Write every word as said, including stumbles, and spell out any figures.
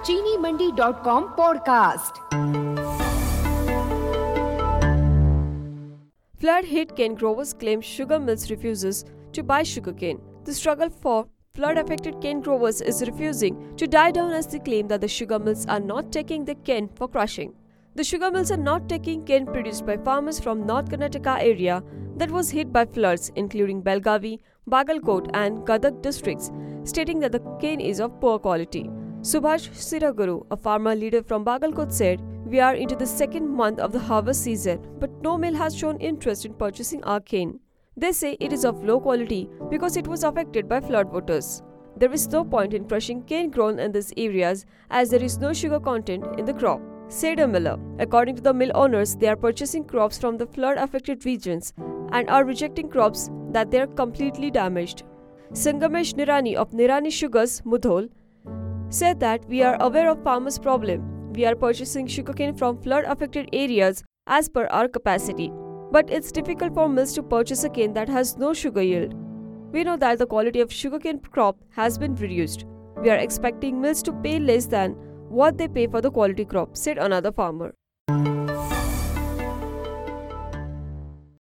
चीनी Mandi dot com podcast. Flood-hit cane growers claim sugar mills refuses to buy sugarcane. The struggle for flood-affected cane growers is refusing to die down as they claim that the sugar mills are not taking the cane for crushing. The sugar mills are not taking cane produced by farmers from North Karnataka area that was hit by floods, including Belgavi, Bagalkot and Gadag districts, stating that the cane is of poor quality. Subhash Siraguru, a farmer leader from Bagalkot, said, "We are into the second month of the harvest season, but no mill has shown interest in purchasing our cane. They say it is of low quality because it was affected by flood waters. There is no point in crushing cane grown in these areas as there is no sugar content in the crop," said a miller. According to the mill owners, they are purchasing crops from the flood-affected regions and are rejecting crops that they are completely damaged. Sangamesh Nirani of Nirani Sugars, Mudhol, said that we are aware of farmers' problem. We are purchasing sugarcane from flood-affected areas as per our capacity. But it's difficult for mills to purchase a cane that has no sugar yield. We know that the quality of sugarcane crop has been reduced. We are expecting mills to pay less than what they pay for the quality crop, said another farmer.